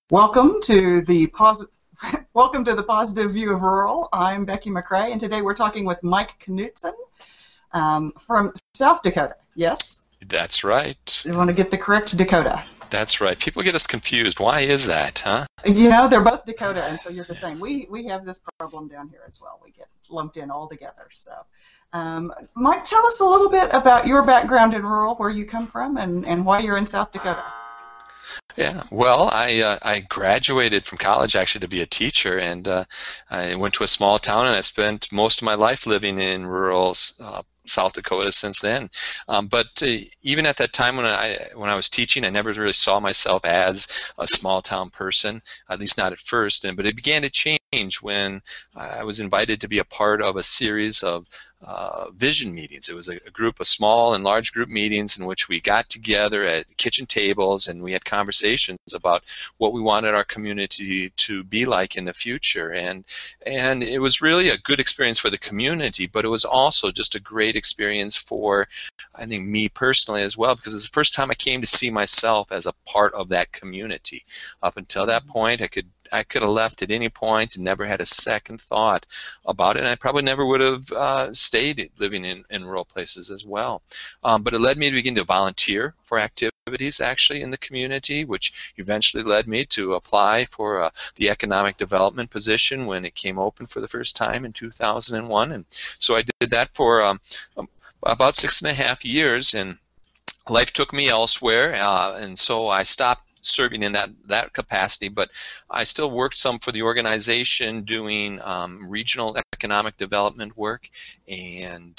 Welcome to the Welcome to the Positive View of Rural. I'm Becky McRae, and today we're talking with Mike Knutson from South Dakota. Yes, That's right. you want to get the correct Dakota. That's right. People get us confused. Why is that, huh? You know, they're both Dakota, and so you're the same. We have this problem down here as well. We get lumped in all together. So, Mike, tell us a little bit about your background in rural, where you come from, and why you're in South Dakota. Yeah. Well, I graduated from college actually to be a teacher, and I went to a small town, and I spent most of my life living in rural South Dakota since then. But even at that time when I was teaching, I never really saw myself as a small town person, at least not at first. But it began to change when I was invited to be a part of a series of vision meetings. It was a group of small and large group meetings in which we got together at kitchen tables and we had conversations about what we wanted our community to be like in the future. And it was really a good experience for the community, but it was also just a great experience for, I think, me personally as well, because it's the first time I came to see myself as a part of that community. Up until that point, I could have left at any point and never had a second thought about it. And I probably never would have stayed living in rural places as well. But it led me to begin to volunteer for activities actually in the community, which eventually led me to apply for the economic development position when it came open for the first time in 2001. And so I did that for about 6.5 years, and life took me elsewhere, and so I stopped serving in that capacity, but I still worked some for the organization doing regional economic development work, and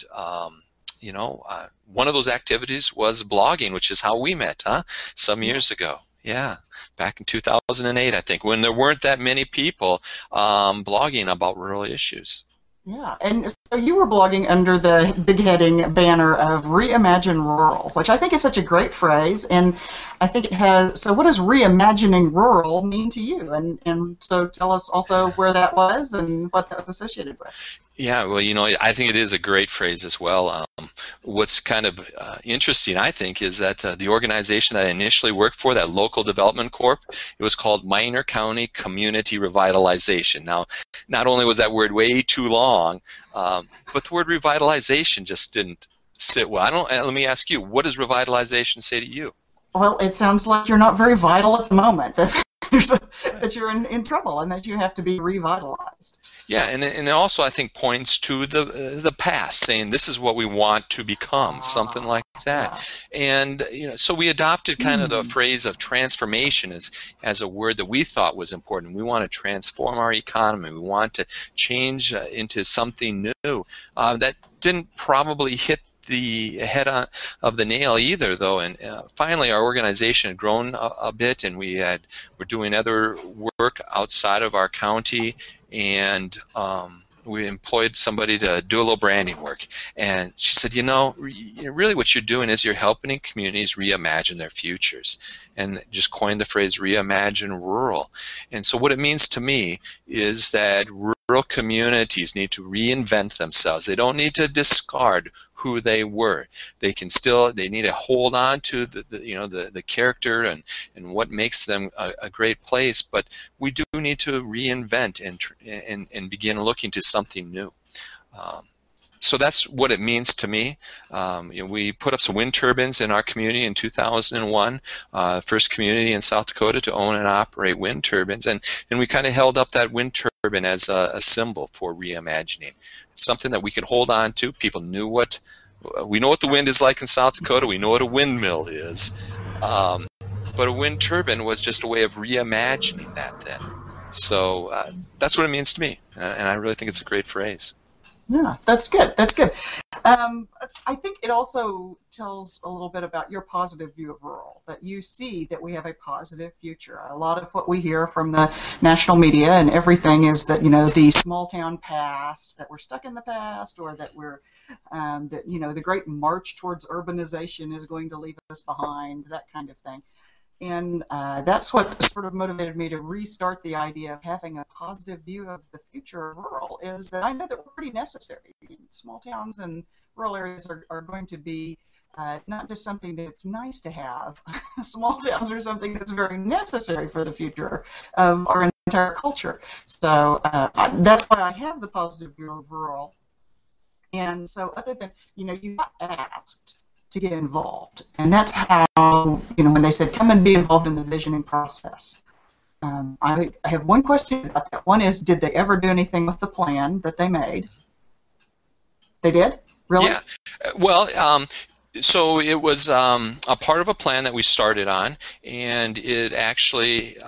one of those activities was blogging, which is how we met, some years ago. Yeah, back in 2008, I think, when there weren't that many people blogging about rural issues. Yeah, and so you were blogging under the big heading banner of Reimagine Rural, which I think is such a great phrase, and I think it has. So, what does reimagining rural mean to you? And so, tell us also where that was and what that was associated with. Yeah, well, I think it is a great phrase as well. What's kind of interesting, I think, is that the organization that I initially worked for, that Local Development Corp, it was called Minor County Community Revitalization. Now, not only was that word way too long, but the word revitalization just didn't sit well. Let me ask you, what does revitalization say to you? Well, it sounds like you're not very vital at the moment. That you're in trouble and that you have to be revitalized. Yeah, and it also, I think, points to the past, saying this is what we want to become, something like that. Yeah. And so we adopted kind of the phrase of transformation as a word that we thought was important. We want to transform our economy. We want to change into something new. That didn't probably hit the head of the nail either, though. And finally, our organization had grown a bit, and we're doing other work outside of our county, and we employed somebody to do a little branding work. And she said, really what you're doing is you're helping communities reimagine their futures, and just coined the phrase reimagine rural. And so what it means to me is that rural communities need to reinvent themselves. They don't need to discard who they were. They need to hold on to the character and what makes them a great place, but we do need to reinvent and begin looking to something new. So that's what it means to me. We put up some wind turbines in our community in 2001, first community in South Dakota to own and operate wind turbines, and we kind of held up that wind turbine as a symbol for reimagining. It's something that we could hold on to. People knew we know what the wind is like in South Dakota. We know what a windmill is, but a wind turbine was just a way of reimagining that then. So that's what it means to me, and I really think it's a great phrase. Yeah, that's good. That's good. I think it also tells a little bit about your positive view of rural, that you see that we have a positive future. A lot of what we hear from the national media and everything is that, the small town past, that we're stuck in the past, or that the great march towards urbanization is going to leave us behind, that kind of thing. And that's what sort of motivated me to restart the idea of having a positive view of the future of rural, is that I know that we're pretty necessary. Small towns and rural areas are going to be not just something that's nice to have. Small towns are something that's very necessary for the future of our entire culture. So that's why I have the positive view of rural. And so other than, you got asked to get involved. And that's how, when they said, come and be involved in the visioning process. I have one question about that. One is, did they ever do anything with the plan that they made? They did? Really? Yeah. Well, so it was a part of a plan that we started on, and it actually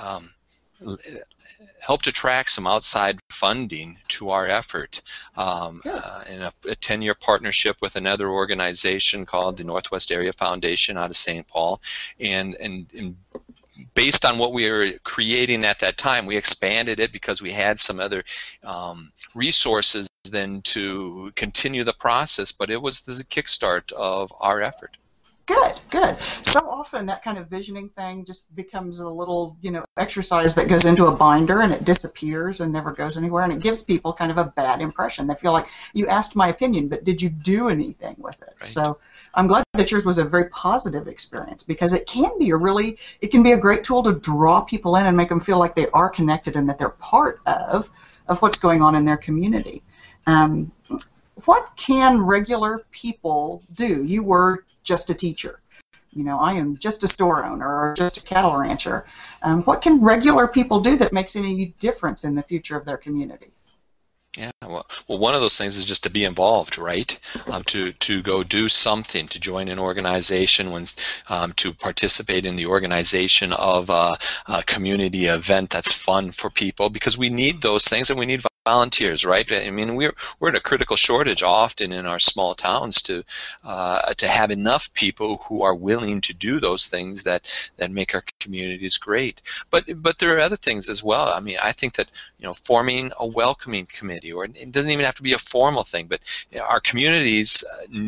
helped attract some outside funding to our effort in a 10-year partnership with another organization called the Northwest Area Foundation out of St. Paul, and based on what we were creating at that time, we expanded it because we had some other resources then to continue the process, but it was the kickstart of our effort. Good, good. So often that kind of visioning thing just becomes a little, exercise that goes into a binder and it disappears and never goes anywhere, and it gives people kind of a bad impression. They feel like, you asked my opinion, but did you do anything with it? Right. So I'm glad that yours was a very positive experience, because it can be a great tool to draw people in and make them feel like they are connected and that they're part of what's going on in their community. What can regular people do? You were just a teacher. I am just a store owner or just a cattle rancher. What can regular people do that makes any difference in the future of their community? Yeah, well, one of those things is just to be involved, right? To go do something, to join an organization, to participate in the organization of a community event that's fun for people, because we need those things, and we need volunteers, right? I mean, we're in a critical shortage often in our small towns to have enough people who are willing to do those things that make our communities great. But there are other things as well. I mean, I think that forming a welcoming committee, or it doesn't even have to be a formal thing, but our communities.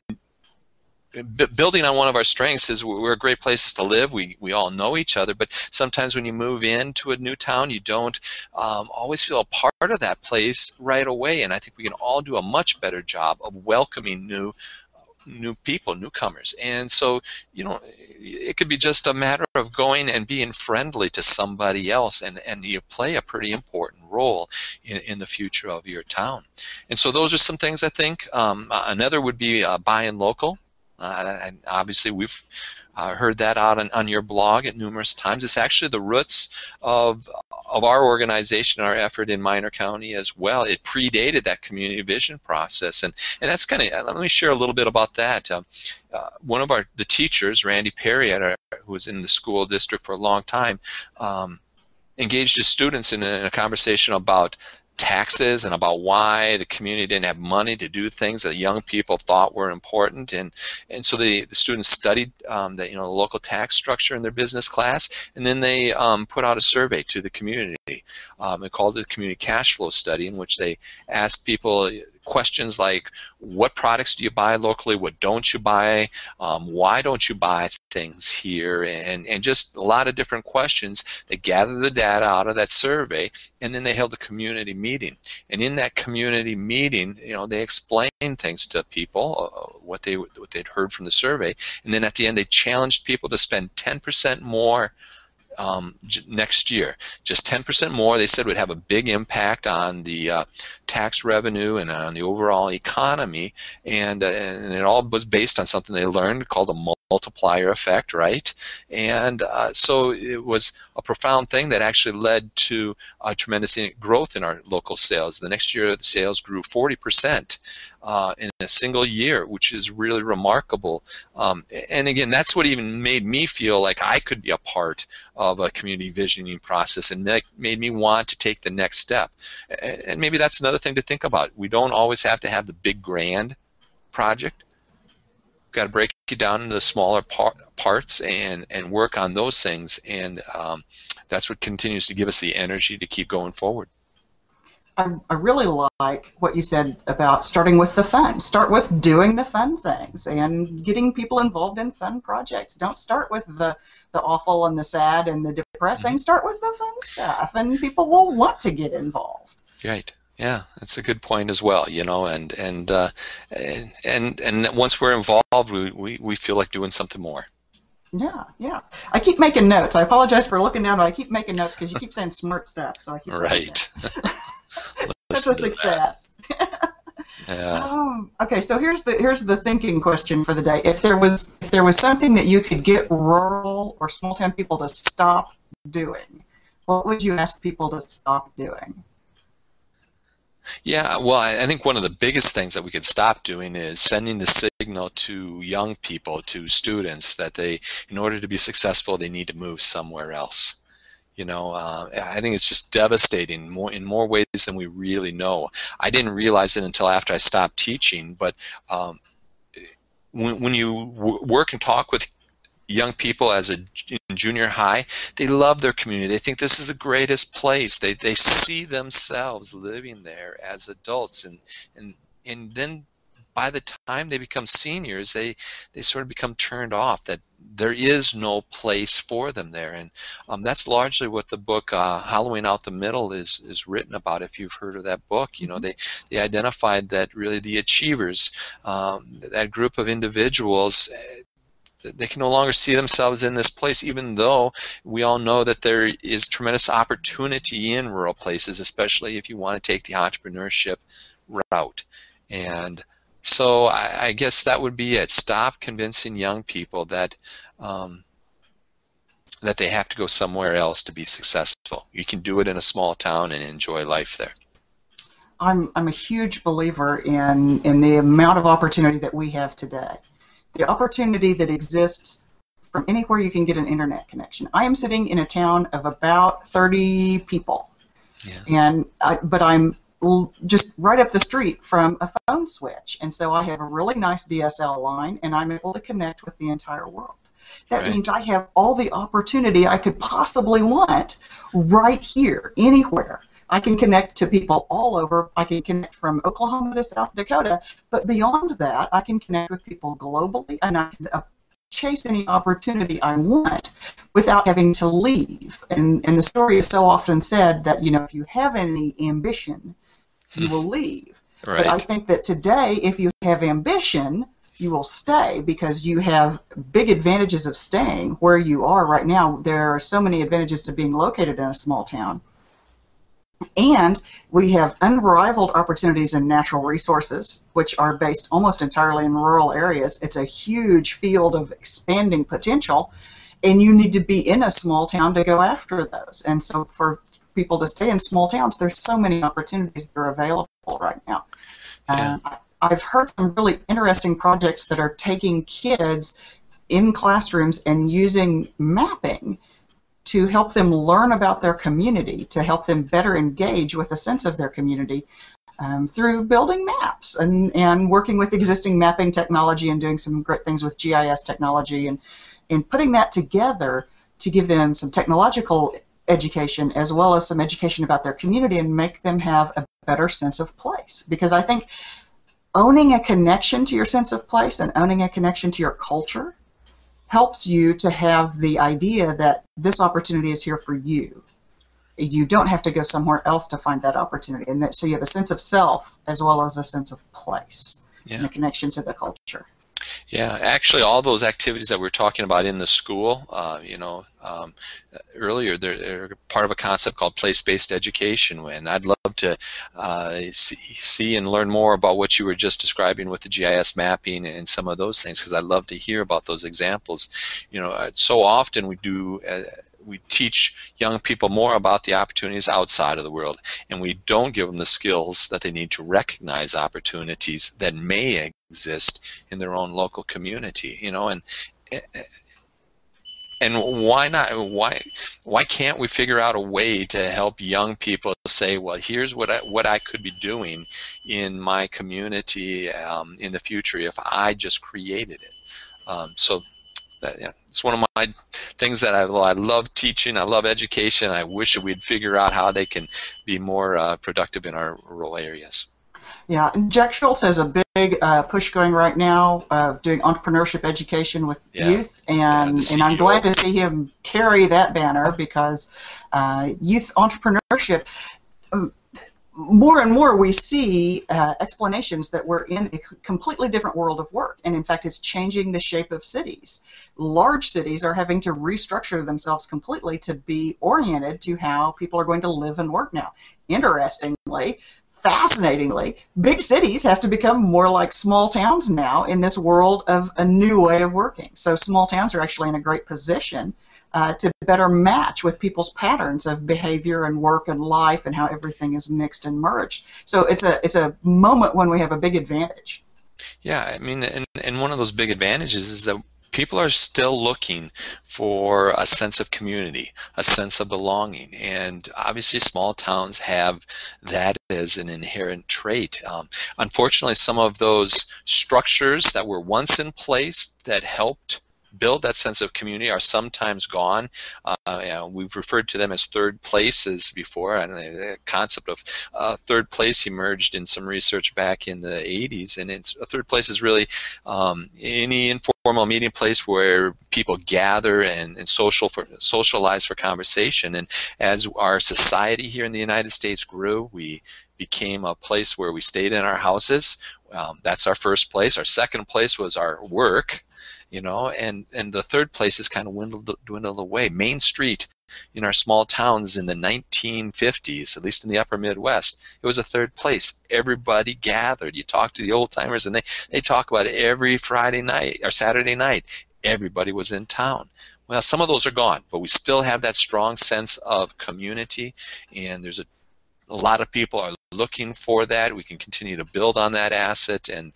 Building on one of our strengths is we're great places to live. We all know each other, but sometimes when you move into a new town, you don't always feel a part of that place right away. And I think we can all do a much better job of welcoming new people, newcomers. And so, it could be just a matter of going and being friendly to somebody else, and you play a pretty important role in the future of your town. And so those are some things I think. Another would be buying local. And obviously, we've heard that out on your blog at numerous times. It's actually the roots of our organization, our effort in Minor County as well. It predated that community vision process, and that's kind of. Let me share a little bit about that. One of the teachers, Randy Perry, who was in the school district for a long time, engaged his students in a conversation about taxes and about why the community didn't have money to do things that young people thought were important, and so the students studied the local tax structure in their business class, and then they put out a survey to the community. They called it a community cash flow study, in which they asked people questions like, what products do you buy locally, what don't you buy, why don't you buy things here, and just a lot of different questions. They gathered the data out of that survey, and then they held a community meeting. And in that community meeting, they explained things to people, what they'd heard from the survey, and then at the end they challenged people to spend 10% more next year. Just 10% more, they said, would have a big impact on the tax revenue and on the overall economy, and it all was based on something they learned called a multiplier effect, right? And so it was a profound thing that actually led to tremendous growth in our local sales. The next year, the sales grew 40% in a single year, which is really remarkable. And again, that's what even made me feel like I could be a part of a community visioning process, and that made me want to take the next step. And maybe that's another thing to think about. We don't always have to have the big grand project. We've got to break it down into the smaller parts and work on those things, and that's what continues to give us the energy to keep going forward. I really like what you said about starting with the fun. Start with doing the fun things and getting people involved in fun projects. Don't start with the awful and the sad and the depressing. Start with the fun stuff, and people will want to get involved. Right. Yeah, that's a good point as well, you know, and once we're involved, we feel like doing something more. Yeah, yeah. I keep making notes. I apologize for looking down, but I keep making notes because you keep saying smart stuff, so I keep writing Right. it. That's a Listen to that. success. Yeah. Okay, so here's the thinking question for the day. If there was something that you could get rural or small town people to stop doing, what would you ask people to stop doing? Yeah, well, I think one of the biggest things that we could stop doing is sending the signal to young people, to students, that in order to be successful, they need to move somewhere else. You know, I think it's just devastating in more ways than we really know. I didn't realize it until after I stopped teaching, but when you work and talk with young people in junior high, they love their community. They think this is the greatest place. They see themselves living there as adults, and then by the time they become seniors, they sort of become turned off that there is no place for them there. And that's largely what the book Hollowing Out the Middle is written about. If you've heard of that book, you know, they identified that really the achievers, that group of individuals, they can no longer see themselves in this place, even though we all know that there is tremendous opportunity in rural places, especially if you want to take the entrepreneurship route. And so I guess that would be it. Stop convincing young people that that they have to go somewhere else to be successful. You can do it in a small town and enjoy life there. I'm a huge believer in the amount of opportunity that we have today. The opportunity that exists from anywhere you can get an internet connection. I am sitting in a town of about 30 people, Yeah. but I'm just right up the street from a phone switch, and so I have a really nice DSL line, and I'm able to connect with the entire world. That Right. means I have all the opportunity I could possibly want right here, anywhere. I can connect to people all over. I can connect from Oklahoma to South Dakota, but beyond that, I can connect with people globally, and I can chase any opportunity I want without having to leave. And the story is so often said that, you know, if you have any ambition, you will leave. But I Right. think that today, if you have ambition, you will stay because you have big advantages of staying where you are right now. There are so many advantages to being located in a small town. And we have unrivaled opportunities in natural resources, which are based almost entirely in rural areas. It's a huge field of expanding potential, and you need to be in a small town to go after those. And so for people to stay in small towns, there's so many opportunities that are available right now. Yeah. I've heard some really interesting projects that are taking kids in classrooms and using mapping to help them learn about their community, to help them better engage with a sense of their community through building maps and working with existing mapping technology and doing some great things with GIS technology and putting that together to give them some technological education as well as some education about their community and make them have a better sense of place. Because I think owning a connection to your sense of place and owning a connection to your culture helps you to have the idea that this opportunity is here for you. You don't have to go somewhere else to find that opportunity. And so you have a sense of self as well as a sense of place and Yeah. a connection to the culture. Yeah, actually, all those activities that we're talking about in the school, you know, earlier, they're part of a concept called place-based education. And I'd love to see and learn more about what you were just describing with the GIS mapping and some of those things, because I'd love to hear about those examples. You know, so often we teach young people more about the opportunities outside of the world, and we don't give them the skills that they need to recognize opportunities that may exist in their own local community. You know, and why not? Why can't we figure out a way to help young people say, well, here's what I could be doing in my community in the future if I just created it. So yeah, it's one of my things that I love teaching. I love education. I wish that we'd figure out how they can be more productive in our rural areas. Yeah, and Jack Schultz has a big push going right now of doing entrepreneurship education with youth, and the I'm CEO. glad to see him carry that banner because youth entrepreneurship, more and more we see explanations that we're in a completely different world of work. And in fact, it's changing the shape of cities. Large cities are having to restructure themselves completely to be oriented to how people are going to live and work now. Interestingly, fascinatingly, big cities have to become more like small towns now in this world of a new way of working. So small towns are actually in a great position to better match with people's patterns of behavior and work and life and how everything is mixed and merged. So it's a moment when we have a big advantage. Yeah, I mean, and one of those big advantages is that people are still looking for a sense of community, a sense of belonging, and obviously small towns have that as an inherent trait. Unfortunately, some of those structures that were once in place that helped build that sense of community are sometimes gone. We've referred to them as third places before, and the concept of third place emerged in some research back in the 80s, and a third place is really any informal meeting place where people gather and socialize for conversation. And as our society here in the United States grew, we became a place where we stayed in our houses. That's our first place. Our second place was our work. And the third place is kind of dwindled away. Main Street in our small towns in the 1950s, at least in the upper Midwest, it was a third place. Everybody gathered. You talk to the old timers and they talk about it every Friday night or Saturday night. Everybody was in town. Well, some of those are gone, but we still have that strong sense of community, and there's a lot of people are looking for that. We can continue to build on that asset, and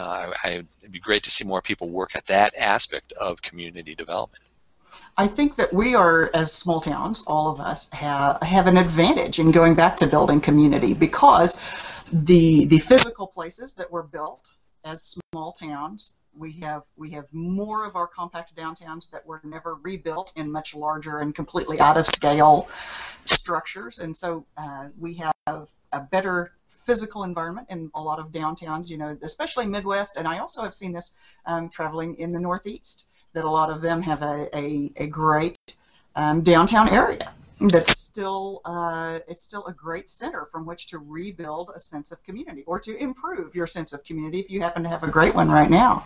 it'd be great to see more people work at that aspect of community development. I think that we are, as small towns, all of us have an advantage in going back to building community, because the physical places that were built as small towns, we have more of our compact downtowns that were never rebuilt in much larger and completely out of scale structures, and so we have a better physical environment in a lot of downtowns, especially Midwest, and I also have seen this traveling in the Northeast, that a lot of them have a great downtown area that's still it's still a great center from which to rebuild a sense of community, or to improve your sense of community if you happen to have a great one right now.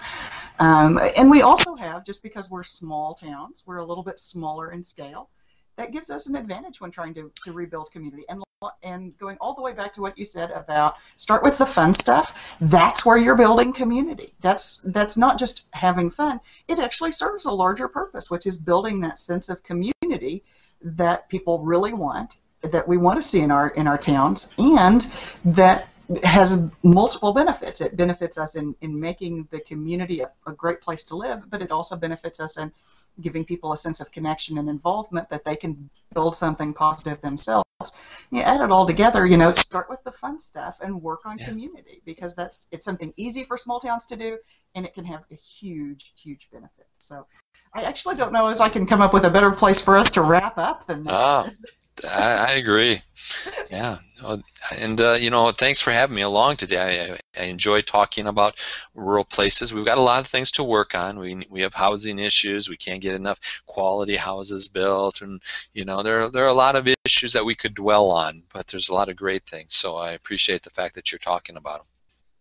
And we also have, just because we're small towns, we're a little bit smaller in scale, that gives us an advantage when trying to rebuild community. And going all the way back to what you said about start with the fun stuff, that's where you're building community. That's not just having fun. It actually serves a larger purpose, which is building that sense of community that people really want, that we want to see in our towns, and that has multiple benefits. It benefits us in making the community a great place to live, but it also benefits us in giving people a sense of connection and involvement, that they can build something positive themselves. You add it all together, start with the fun stuff and work on community, because it's something easy for small towns to do, and it can have a huge, huge benefit. So I actually don't know as I can come up with a better place for us to wrap up than that. I agree. Yeah. And, thanks for having me along today. I enjoy talking about rural places. We've got a lot of things to work on. We have housing issues. We can't get enough quality houses built. And, there are a lot of issues that we could dwell on, but there's a lot of great things. So I appreciate the fact that you're talking about them.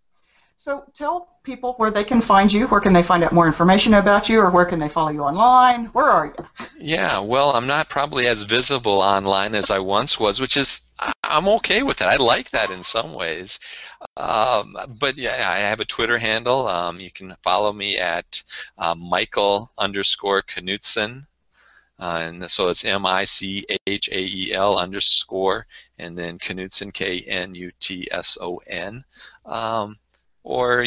So tell people where they can find you. Where can they find out more information about you, or where can they follow you online? Where are you? Yeah, well, I'm not probably as visible online as I once was, which is, I'm okay with that. I like that in some ways. But yeah, I have a Twitter handle. You can follow me at Michael_Knutson. And so it's MICHAEL _ and then Knutson, KNUTSON. Or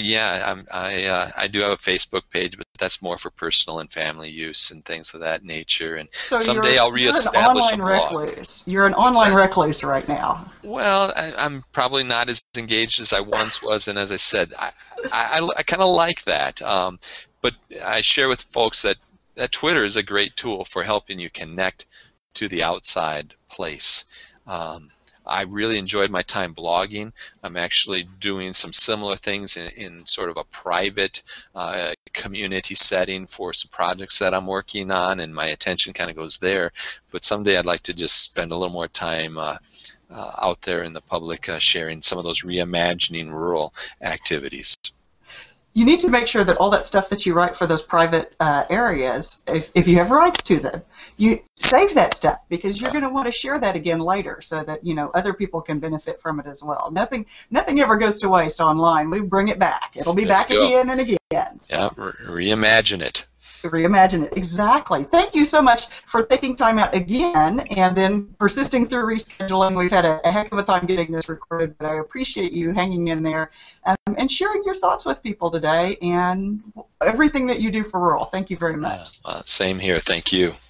I do have a Facebook page, but that's more for personal and family use and things of that nature. And so someday I'll reestablish a blog. You're an online recluse right now. Well, I'm probably not as engaged as I once was, and as I said, I kind of like that. But I share with folks that Twitter is a great tool for helping you connect to the outside place. I really enjoyed my time blogging. I'm actually doing some similar things in sort of a private community setting for some projects that I'm working on, and my attention kind of goes there. But someday I'd like to just spend a little more time out there in the public sharing some of those reimagining rural activities. You need to make sure that all that stuff that you write for those private areas, if you have rights to them, you save that stuff, because you're going to want to share that again later, so that other people can benefit from it as well. Nothing ever goes to waste online. We bring it back. It'll be back again and again. So. Yeah, reimagine it. Reimagine it. Exactly. Thank you so much for taking time out again and then persisting through rescheduling. We've had a heck of a time getting this recorded, but I appreciate you hanging in there and sharing your thoughts with people today and everything that you do for rural. Thank you very much. Same here. Thank you.